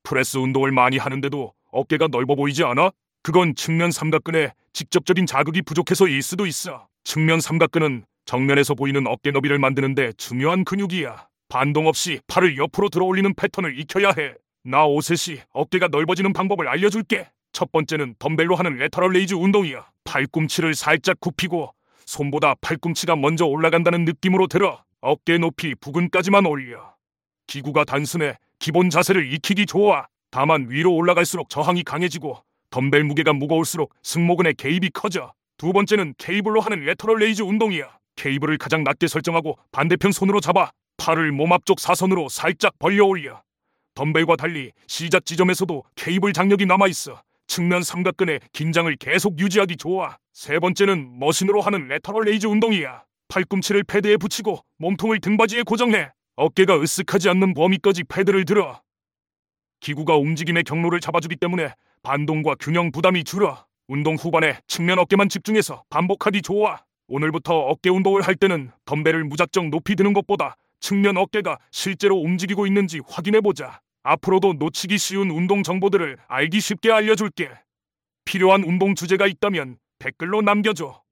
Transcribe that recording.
프레스 운동을 많이 하는데도 어깨가 넓어 보이지 않아? 그건 측면 삼각근에 직접적인 자극이 부족해서일 수도 있어. 측면 삼각근은 정면에서 보이는 어깨 너비를 만드는데 중요한 근육이야. 반동 없이 팔을 옆으로 들어 올리는 패턴을 익혀야 해. 나 오셋이 어깨가 넓어지는 방법을 알려줄게. 첫 번째는 덤벨로 하는 레터럴 레이즈 운동이야. 팔꿈치를 살짝 굽히고 손보다 팔꿈치가 먼저 올라간다는 느낌으로 들어 어깨 높이 부근까지만 올려. 기구가 단순해 기본 자세를 익히기 좋아. 다만 위로 올라갈수록 저항이 강해지고 덤벨 무게가 무거울수록 승모근의 개입이 커져. 두 번째는 케이블로 하는 레터럴 레이즈 운동이야. 케이블을 가장 낮게 설정하고 반대편 손으로 잡아 팔을 몸 앞쪽 사선으로 살짝 벌려 올려. 덤벨과 달리 시작 지점에서도 케이블 장력이 남아있어 측면 삼각근의 긴장을 계속 유지하기 좋아. 세 번째는 머신으로 하는 레터럴 레이즈 운동이야. 팔꿈치를 패드에 붙이고 몸통을 등받이에 고정해 어깨가 으쓱하지 않는 범위까지 패드를 들어. 기구가 움직임의 경로를 잡아주기 때문에 반동과 균형 부담이 줄어. 운동 후반에 측면 어깨만 집중해서 반복하기 좋아. 오늘부터 어깨 운동을 할 때는 덤벨을 무작정 높이 드는 것보다 측면 어깨가 실제로 움직이고 있는지 확인해보자. 앞으로도 놓치기 쉬운 운동 정보들을 알기 쉽게 알려줄게. 필요한 운동 주제가 있다면 댓글로 남겨줘.